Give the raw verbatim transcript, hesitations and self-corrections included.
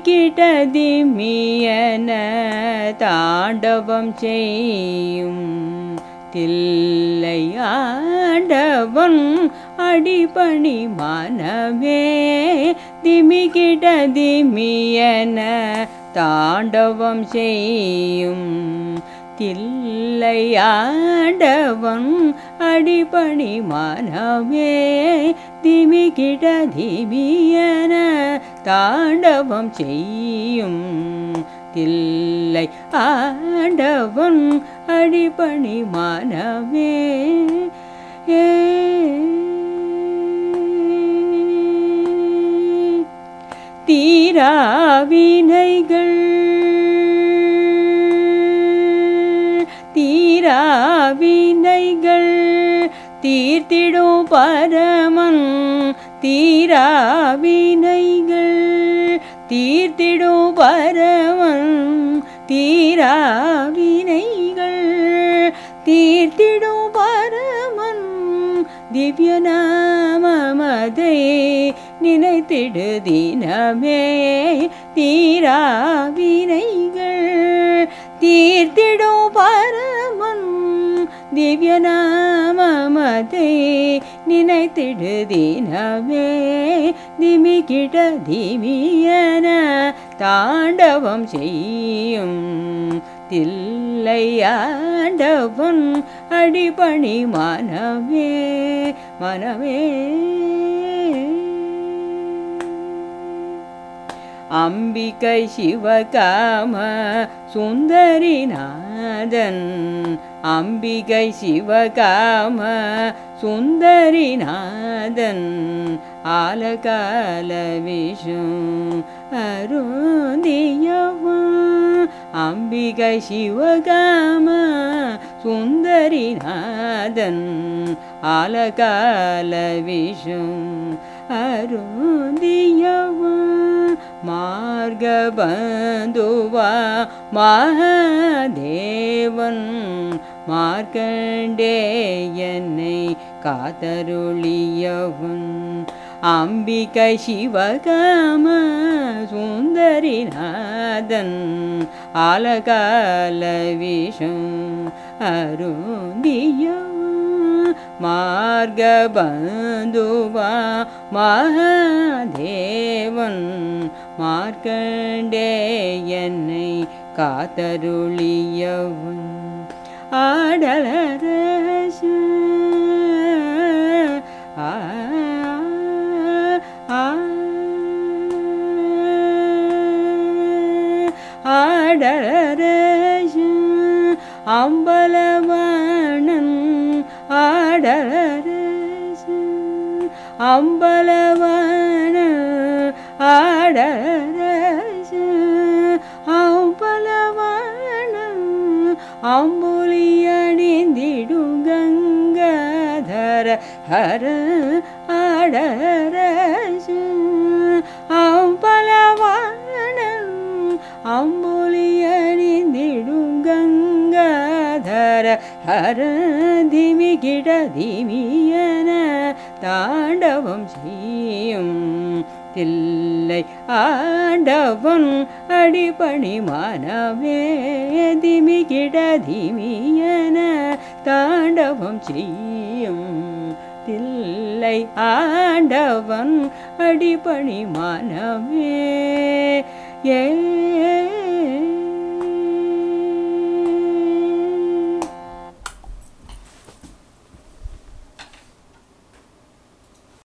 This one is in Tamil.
திமிக்கிட்டதிமியன தாண்டவம் செய்யும் தில்லை ஆண்டவன் அடிபணி மனமே. திமிக்கிட்டதிமியன தாண்டவம் செய்யும் தில்லை ஆண்டவன் அடிபணி மனமே. திமிக்கிட்டதிமியன தாண்டவம் செய்யும் தில்லை ஆண்டவன் அடிபணி மனமே. தீராவினைகள் தீராவினைகள் தீர்த்திடும் பரமன். தீராவினைகள் தீர்த்திடும் பரமன். தீராவினைகள் தீர்த்திடும் பரமன். திவ்ய நாமமதை நினைத்திடு தினமே. தீராவினைகள் தீர்த்திடும் பரமன். திவ்ய நாமமதை நினைத்திடு தினமே. திமிக்கிட்டதிமியன தாண்டவம் செய்யும் தில்லை ஆண்டவன் அடிபணி மனமே மனமே. அம்பிகை சிவகாம சுந்தரிநாதன். அம்பிகை சிவகாம சுந்தரிநாதன் ஆலகால விஷு அருந்தியவன். அம்பிகை சிவகாம சுந்தரிநாதன் ஆலகால விஷு அருந்தியவன். மார்கபந்துவா மகாதேவன் மார்க்கண்டேயனை காத்தருளியவன். அம்பிகை சிவகாம சுந்தரிநாதன் ஆலகால விஷம் அருந்தியவன். மார்கபந்துவா மகாதேவன் மார்க்கண்டேயனை காத்தருளியவன். ஆடலரச ஆடலரச அம்பலவாணன். ஆடலரச அம்பலவாணன். ஆடலரச அம்பலவாணன் அம்புலி அணிந்திடும் கங்காதர ஹர. ஆடலரச அம்பலவாணன் அம்புலி அணிந்திடும் கங்காதர ஹர. திமிக்கிட்டதிமியன தாண்டவம் செய்யும் தில்லை ஆண்டவன் அடிபணி மனமே. திமிக்கிட்டதிமியன தாண்டவம் செய்யும் தில்லை ஆண்டவன் அடிபணி மனமே. ஏ